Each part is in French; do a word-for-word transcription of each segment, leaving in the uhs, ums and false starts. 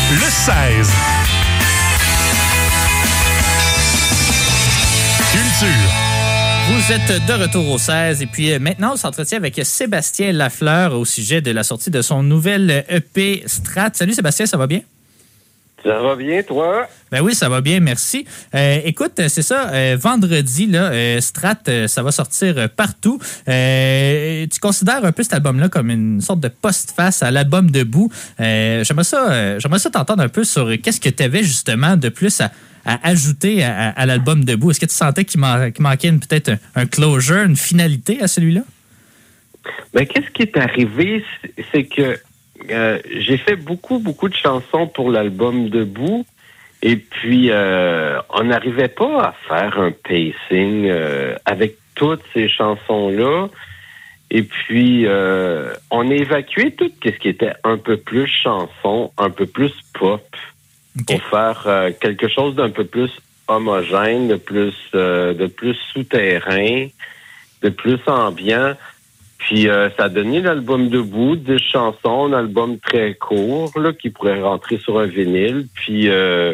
le seize. Culture. Vous êtes de retour au seize et puis maintenant on s'entretient avec Sébastien Lafleur au sujet de la sortie de son nouvel E P Strat. Salut Sébastien, ça va bien? Ça va bien, toi? Ben oui, ça va bien, merci. Euh, écoute, c'est ça, euh, vendredi, là, euh, Strat, euh, ça va sortir partout. Euh, tu considères un peu cet album-là comme une sorte de post-face à l'album Debout. Euh, j'aimerais ça, euh, j'aimerais ça t'entendre un peu sur qu'est-ce que tu avais justement de plus à, à ajouter à, à l'album Debout. Est-ce que tu sentais qu'il, man- qu'il manquait une, peut-être un, un closure, une finalité à celui-là? Ben, qu'est-ce qui est arrivé? C'est, c'est que Euh, j'ai fait beaucoup, beaucoup de chansons pour l'album Debout et puis euh, on n'arrivait pas à faire un pacing euh, avec toutes ces chansons-là et puis euh, on a évacué tout ce qui était un peu plus chanson, un peu plus pop okay. pour faire euh, quelque chose d'un peu plus homogène, de plus, euh, de plus souterrain, de plus ambiant. Puis euh, ça a donné l'album Debout, dix chansons, un album très court là, qui pourrait rentrer sur un vinyle. Puis, euh,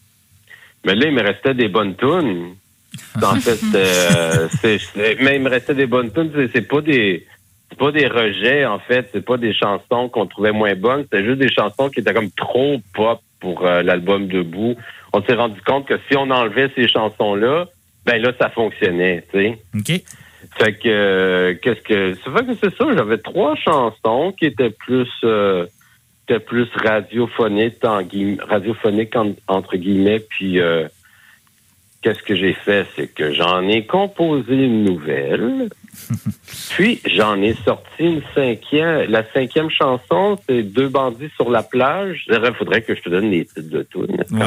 mais là, il me restait des bonnes tunes. En fait, euh, c'est, c'est, mais il me restait des bonnes tunes. C'est, c'est pas des, c'est pas des rejets en fait. C'est pas des chansons qu'on trouvait moins bonnes. C'est juste des chansons qui étaient comme trop pop pour euh, l'album Debout. On s'est rendu compte que si on enlevait ces chansons-là, ben là, ça fonctionnait. Tu sais. Ok. Fait que, euh, qu'est-ce que, ça fait que c'est ça, j'avais trois chansons qui étaient plus, euh, étaient plus radiophoniques, en guillemets, radiophoniques en, entre guillemets, puis, euh, qu'est-ce que j'ai fait, c'est que j'en ai composé une nouvelle, puis j'en ai sorti une cinquième, la cinquième chanson, c'est Deux bandits sur la plage. Il faudrait que je te donne les titres de tout. Ouais.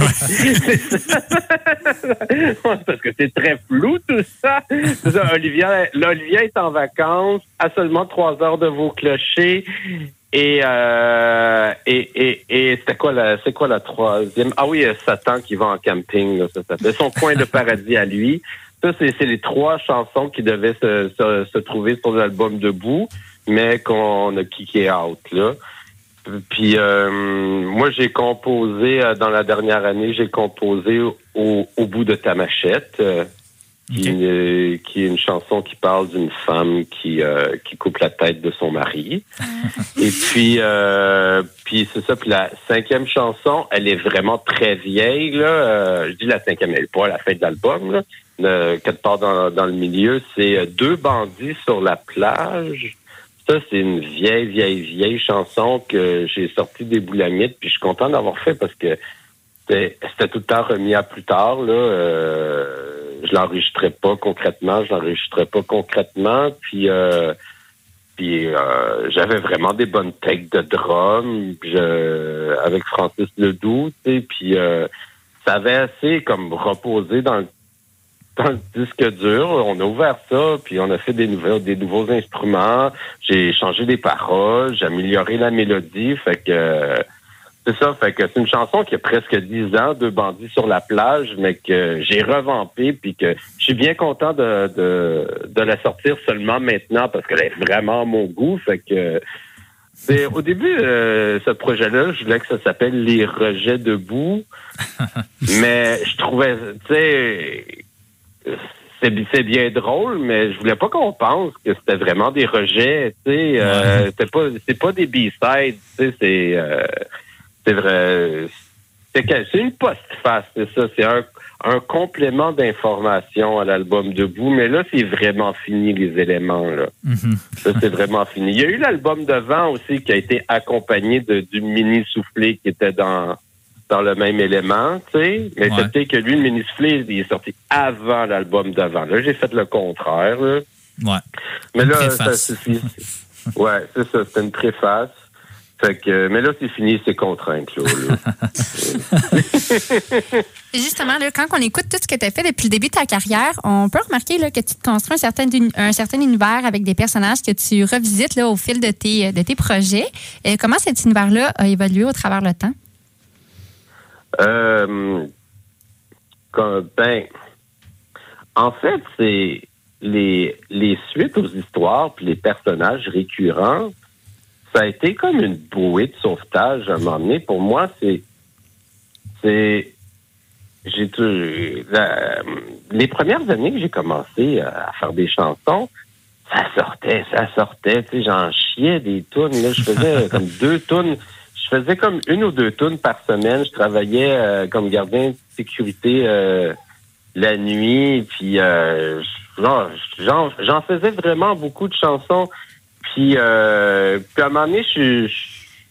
Parce que c'est très flou tout ça. C'est ça, Olivia, l'Olivia est en vacances à seulement trois heures de Vauclocher. Et, euh, et, et, et c'était quoi la, c'est quoi la troisième? Ah oui, Satan qui va en camping, là, ça s'appelle. Son coin de paradis à lui. Ça, c'est, c'est les trois chansons qui devaient se, se, se trouver sur l'album Debout, mais qu'on a kické out, là. Puis, euh, moi, j'ai composé, euh, dans la dernière année, j'ai composé au, au bout de ta machette. Euh, Qui, okay. est, qui est une chanson qui parle d'une femme qui euh, qui coupe la tête de son mari. Et puis euh, puis c'est ça. Puis la cinquième chanson, elle est vraiment très vieille là. Euh, je dis la cinquième, elle est pas à la fin de l'album là. Euh, quelque part dans dans le milieu, c'est Deux bandits sur la plage. Ça, c'est une vieille vieille vieille chanson que j'ai sortie des boulamites. Puis je suis content d'avoir fait parce que c'était, c'était tout le temps remis à plus tard là. Euh, je l'enregistrais pas concrètement, je l'enregistrais pas concrètement, puis euh, puis euh, j'avais vraiment des bonnes takes de drum, je, avec Francis Ledoux, tu sais, puis euh, ça avait assez comme reposé dans le, dans le disque dur. On a ouvert ça, puis on a fait des nouveaux des nouveaux instruments. J'ai changé des paroles, j'ai amélioré la mélodie, fait que euh, c'est ça, fait que c'est une chanson qui a presque dix ans, Deux bandits sur la plage, mais que j'ai revampée, puis que je suis bien content de, de, de la sortir seulement maintenant, parce qu'elle est vraiment à mon goût, fait que c'est, au début, euh, ce projet-là, je voulais que ça s'appelle Les rejets debout, mais je trouvais, tu sais, c'est, c'est bien drôle, mais je voulais pas qu'on pense que c'était vraiment des rejets, tu sais, euh, c'est pas, c'est pas des B-sides, tu sais, c'est... Euh, C'est vrai. C'est, c'est une post-face, c'est ça. C'est un, un complément d'information à l'album Debout. Mais là, c'est vraiment fini, les éléments, là. Mm-hmm. Ça, c'est vraiment fini. Il y a eu l'album Devant aussi qui a été accompagné de, du mini-soufflé qui était dans, dans le même élément, tu sais. Mais ouais. C'était que lui, le mini-soufflé, il est sorti avant l'album Devant. Là, j'ai fait le contraire, là. Ouais. Mais une là, préface. ça suffit. Ouais, c'est ça. C'était une préface. Fait que, mais là, c'est fini, c'est contraint, Claude. Justement, là, quand on écoute tout ce que tu as fait depuis le début de ta carrière, on peut remarquer là, que tu te construis un certain, un certain univers avec des personnages que tu revisites là, au fil de tes, de tes projets. Et comment cet univers-là a évolué au travers le temps? Euh, comme, ben, en fait, c'est les, les suites aux histoires puis les personnages récurrents. ça a été comme une bouée de sauvetage à un moment donné. Pour moi, c'est... c'est j'ai la, les premières années que j'ai commencé à faire des chansons, ça sortait, ça sortait. Tu sais, j'en chiais des tunes. Là, je faisais comme deux tunes. Je faisais comme une ou deux tunes par semaine. Je travaillais euh, comme gardien de sécurité euh, la nuit. Puis euh, genre, j'en, j'en faisais vraiment beaucoup de chansons. Puis, euh, puis à un moment donné, je, je,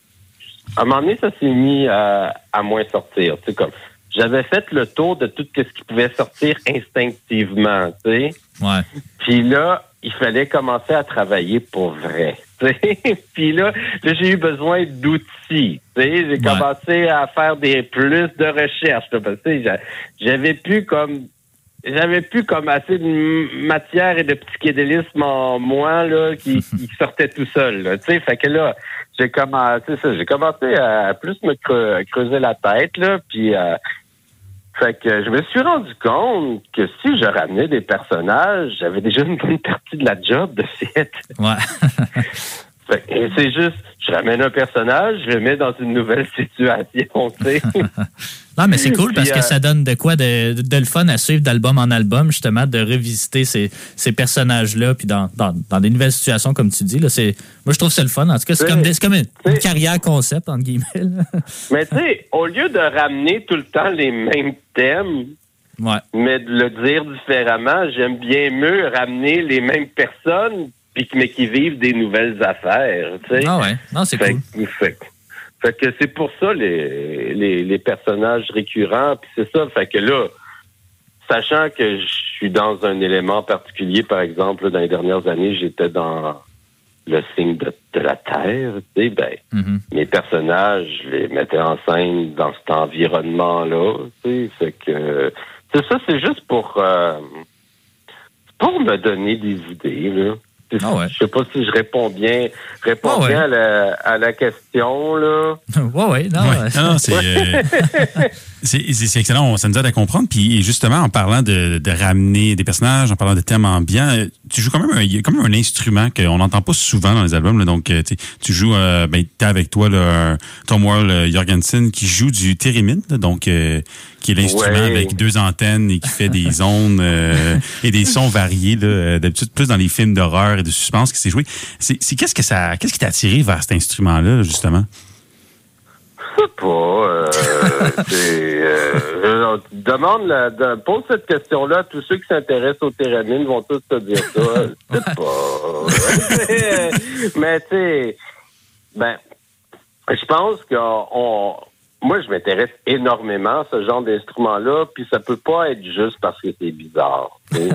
à un moment donné, ça s'est mis à, à moins sortir. Tu sais, comme j'avais fait le tour de tout ce qui pouvait sortir instinctivement, tu sais. Ouais. Puis là, il fallait commencer à travailler pour vrai. Puis là, là, j'ai eu besoin d'outils. Tu sais, j'ai ouais. commencé à faire des plus de recherches. Là, parce que j'avais plus comme j'avais plus comme assez de matière et de psychédélisme en moi là qui, qui sortait tout seul. Là, tu sais, fait que là, j'ai commencé ça, j'ai commencé à plus me creuser la tête là, puis euh, fait que je me suis rendu compte que si je ramenais des personnages, j'avais déjà une bonne partie de la job de fait. Ouais. Fait que c'est juste, je ramène un personnage, je le mets dans une nouvelle situation, tu sais. Non, mais c'est cool parce Puis, que euh, ça donne de quoi de, de le fun à suivre d'album en album, justement, de revisiter ces, ces personnages-là, puis dans, dans, dans des nouvelles situations, comme tu dis. Là, c'est, moi, je trouve que c'est le fun. En tout cas, c'est, comme, c'est comme une, une carrière concept, entre guillemets. Là. Mais tu sais, au lieu de ramener tout le temps les mêmes thèmes, ouais. mais de le dire différemment, j'aime bien mieux ramener les mêmes personnes, puis mais qui vivent des nouvelles affaires, tu sais. Ah ouais, non, c'est fait, cool. Fait, fait que c'est pour ça les, les, les personnages récurrents, puis c'est ça, fait que là, sachant que je suis dans un élément particulier, par exemple, là, dans les dernières années, j'étais dans le signe de, de la Terre, tu sais, ben, mm-hmm. mes personnages, je les mettais en scène dans cet environnement-là, tu sais, fait que, c'est ça, c'est juste pour, euh, pour me donner des idées, là. Ah ouais. Je sais pas si je réponds bien, réponds ah ouais. bien à la, à la question, là. Ouais, ouais, non. Ouais. Non, non, c'est, euh, c'est, c'est, c'est excellent, ça nous aide à comprendre. Puis justement, en parlant de, de ramener des personnages, en parlant de thèmes ambiants, tu joues quand même un, comme un instrument qu'on n'entend pas souvent dans les albums. Là. Donc, tu joues, euh, ben, t'as avec toi là, Tom Worrell Jorgensen qui joue du theremin, là, donc euh, qui est l'instrument ouais. avec deux antennes et qui fait des ondes euh, et des sons variés. Là, d'habitude, plus dans les films d'horreur et de suspense qui s'est joué. C'est, c'est qu'est-ce que ça, qu'est-ce qui t'a attiré vers cet instrument-là, justement? Je sais pas. Euh, c'est, euh, je demande la, de, pose cette question-là. Tous ceux qui s'intéressent au theremin vont tous te dire ça. Je sais pas. Mais tu sais, ben, je pense qu'on, moi, je m'intéresse énormément à ce genre d'instrument-là, puis ça peut pas être juste parce que c'est bizarre.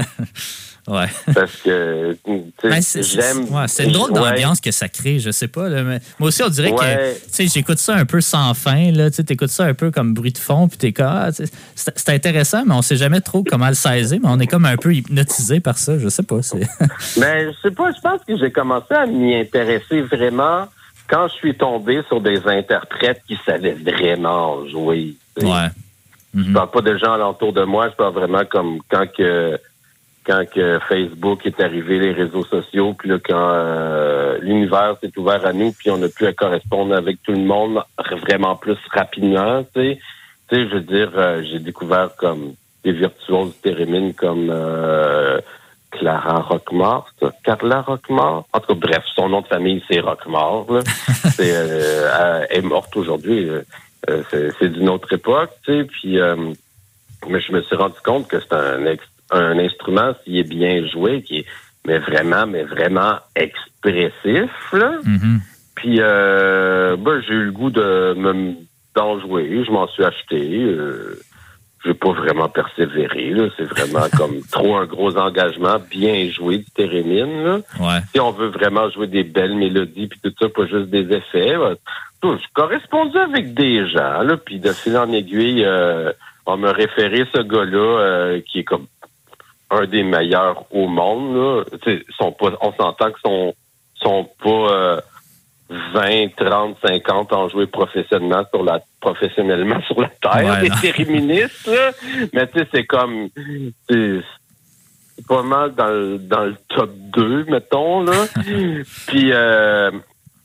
Ouais. Parce que, tu sais, ben, c'est, j'aime... C'est, ouais, c'est une drôle d'ambiance ouais. que ça crée, je sais pas. Là, mais moi aussi, on dirait ouais. que, tu sais, j'écoute ça un peu sans fin, là, tu sais, t'écoutes ça un peu comme bruit de fond, puis t'es comme, ah, c'est, c'est intéressant, mais on sait jamais trop comment le saisir, mais on est comme un peu hypnotisé par ça, je sais pas. C'est... Ben, je sais pas, je pense que j'ai commencé à m'y intéresser vraiment quand je suis tombé sur des interprètes qui savaient vraiment jouer. T'sais. Ouais. Mm-hmm. Je parle pas de gens alentour de moi, je parle vraiment comme quand que quand que Facebook est arrivé, les réseaux sociaux, puis là, quand euh, l'univers s'est ouvert à nous, puis on a pu à correspondre avec tout le monde vraiment plus rapidement, tu sais. Tu sais, je veux dire, euh, j'ai découvert comme des virtuoses du theremin comme euh, Clara Roquemort, Carla Roquemort. En tout cas, bref, son nom de famille, c'est Roquemort, là. c'est, euh, elle est morte aujourd'hui. Euh, c'est, c'est d'une autre époque, tu sais, puis euh, mais je me suis rendu compte que c'est un ex- un instrument, s'il est bien joué, qui est mais vraiment, mais vraiment expressif, là. Mm-hmm. Puis, euh, ben, j'ai eu le goût de me, d'en jouer. Je m'en suis acheté. Euh, j'ai pas vraiment persévéré, là. C'est vraiment comme trop un gros engagement, bien joué du theremin, là. Ouais. Si on veut vraiment jouer des belles mélodies, puis tout ça, pas juste des effets, ben, je correspondais avec des gens, là, puis de fil en aiguille, euh, on m'a référé ce gars-là, euh, qui est comme un des meilleurs au monde, là. Tu sais, sont pas, on s'entend qu'ils sont, sont pas euh, vingt, trente, cinquante en jouer professionnellement sur la, professionnellement sur la terre, ouais, des théréministes, là. Mais tu sais, c'est comme, c'est, c'est pas mal dans le, dans le top deux, mettons, là. Puis, euh,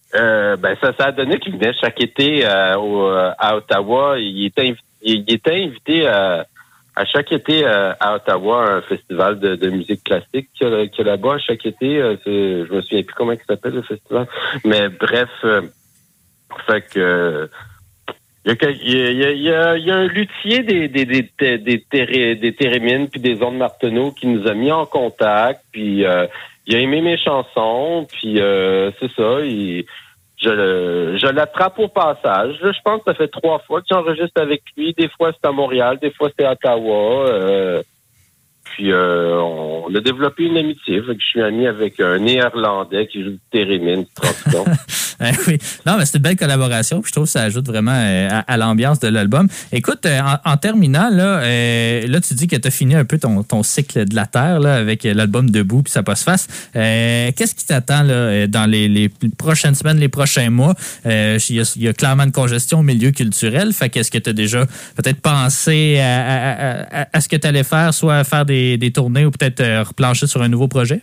Euh, ben ça, ça a donné qu'il venait chaque été euh, au, à Ottawa. Il était, il, il était invité à, à chaque été euh, à Ottawa à un festival de, de musique classique qu'il y a, qu'il y a là-bas chaque été. Euh, c'est, je me souviens plus comment il s'appelle le festival, mais bref, euh, fait que il y a, il y a, il y a, il y a un luthier des des des des, des, terré, des Térémines puis des ondes Marteneau qui nous a mis en contact, puis euh, il a aimé mes chansons, puis euh, c'est ça. Il, je je l'attrape au passage. Là, je pense que ça fait trois fois que j'enregistre avec lui. Des fois c'est à Montréal, des fois c'est à Ottawa. Euh, puis euh, on a développé une amitié. Fait que je suis ami avec un Néerlandais qui joue du Térémine, tu te rends compte? Ben oui. Non, mais c'est une belle collaboration. Puis je trouve que ça ajoute vraiment euh, à, à l'ambiance de l'album. Écoute, euh, en, en terminant, là, euh, là, tu dis que tu as fini un peu ton, ton cycle de la Terre là, avec l'album Debout puis ça passe face. Euh, qu'est-ce qui t'attend là, dans les, les prochaines semaines, les prochains mois? Euh, il, y a, il y a clairement une congestion au milieu culturel. Fait qu'est-ce que tu as déjà peut-être pensé à, à, à, à ce que tu allais faire, soit faire des, des tournées ou peut-être euh, replancher sur un nouveau projet?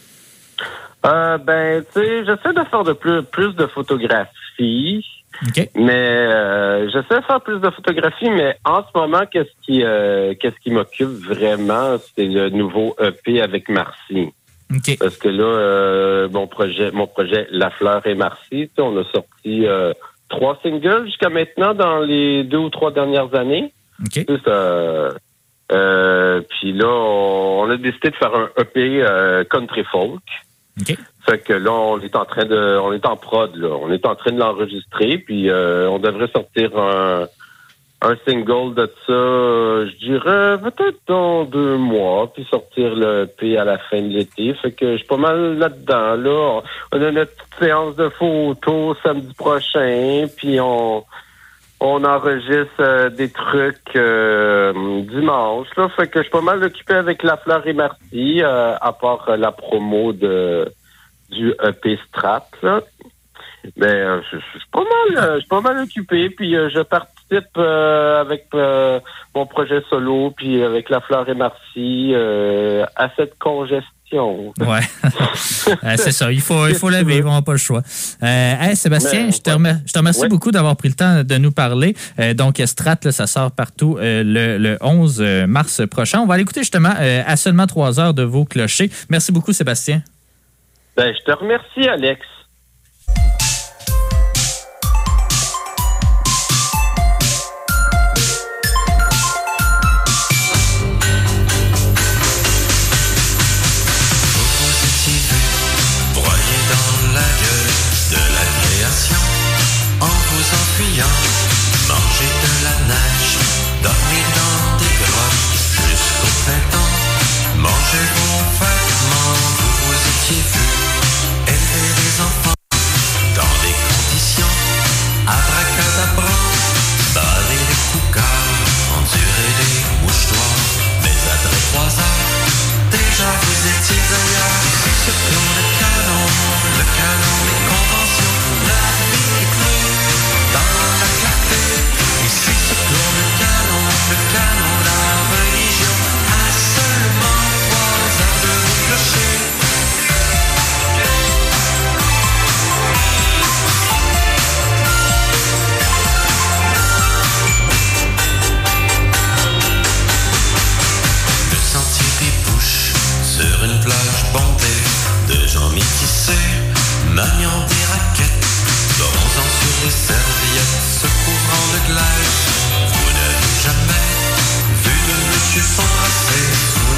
Euh, ben, tu sais, j'essaie de faire de plus, plus de photographies. Okay. Mais euh, j'essaie de faire plus de photographies, mais en ce moment, qu'est-ce qui euh, qu'est-ce qui m'occupe vraiment, c'est le nouveau E P avec Marcy. Okay. Parce que là, euh, mon projet, mon projet La Fleur et Marcy, on a sorti euh, trois singles jusqu'à maintenant dans les deux ou trois dernières années. Okay. C'est ça. Euh, puis là, on, on a décidé de faire un E P euh, country folk. Okay. Fait que là, on est en train de, on est en prod, là. On est en train de l'enregistrer, puis euh, on devrait sortir un, un single de ça, euh, je dirais peut-être dans deux mois, puis sortir le E P à la fin de l'été. Fait que je suis pas mal là-dedans, là. On a notre petite séance de photos samedi prochain, puis on, on enregistre euh, des trucs euh, dimanche, là. Fait que je suis pas mal occupé avec La Fleur et Marcy, euh, à part euh, la promo de du E P Strat, là. Mais euh, je, je suis pas mal, euh, je suis pas mal occupé, puis euh, je participe euh, avec euh, mon projet solo, puis avec La Fleur et Marcy euh, à cette congestion. Ouais, euh, c'est ça. Il faut, il faut la vivre, on n'a pas le choix. Euh, hey, Sébastien, Mais, je, te remer- je te remercie ouais. beaucoup d'avoir pris le temps de nous parler. Euh, donc, Strat, là, ça sort partout euh, le, le onze mars prochain. On va aller écouter justement euh, à seulement trois heures de vos clochers. Merci beaucoup, Sébastien. Ben, je te remercie, Alex.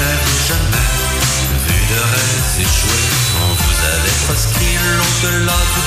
Échoué, on vous avait prescrit l'au-delà du